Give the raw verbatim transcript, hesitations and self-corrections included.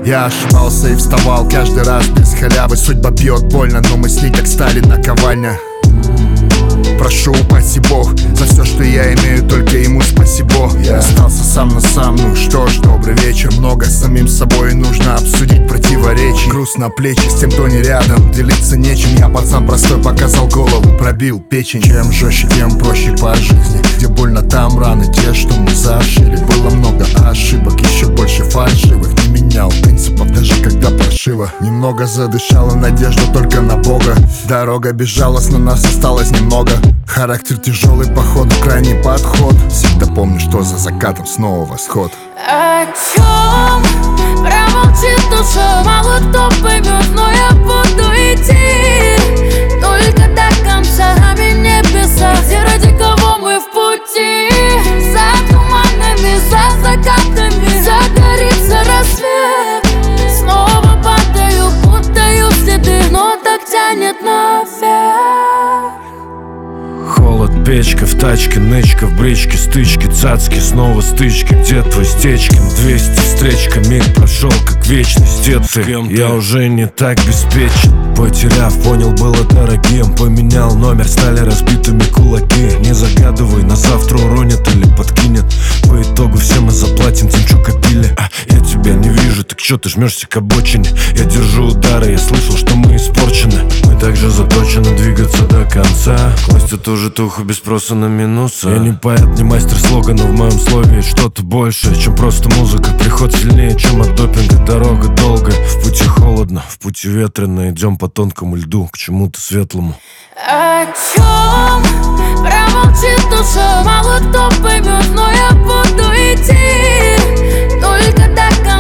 Я ошибался и вставал каждый раз без халявы. Судьба бьет больно, но мы с ней как стали наковальня. Прошу, упаси Бог за все, что я имею, только ему спасибо. Я остался сам на сам, ну что ж, добрый вечер. Много с самим собой нужно обсудить противоречий. Груз на плечи с тем, кто не рядом, делиться нечем. Я пацан простой, показал голову, пробил печень. Чем жестче, тем проще по жизни. Где больно, там раны те, что мы зашили. Было много ошибок, еще больше фальшивых. Не менял принципов, даже когда паршиво. Немного задышала надежда только на Бога. Дорога безжалостна, нас осталось немного. Характер тяжелый, походу крайний подход. Всегда помню, что за закатом снова восход. О чем промолчит душа, мало кто поймет, но я буду идти только до конца. Нами небеса, где ради кого мы в пути. За туманами, за закатами загорится рассвет. Снова падаю, путаю следы, но так тянет наверх. Холод, печка, в тачке, нычка, в бричке, стычки, цацки, снова стычки. Где твой Стечкин? двести встречка, миг прошел как вечность. Где ты? Я уже не так беспечен. Потеряв, понял, было дорогим. Поменял номер, стали разбитыми кулаки. Не загадывай, на завтра уронят или подкинет. По итогу все мы заплатим тем, что копили. А я тебя не вижу, так чё ты жмешься к обочине? Я держу удары, я слышал, что мы испорчены. Мы также заточены двигаться до конца. Класть эту житуху без спроса на минусы. Я не поэт, не мастер слогана, в моем слове есть что-то большее, чем просто музыка. Приход сильнее, чем от допинга. Дорога долгая, в пути холодно, в пути ветрено. Идем по тонкому льду к чему-то светлому. О чем промолчит душа, мало кто поймет, но я буду идти только до конца.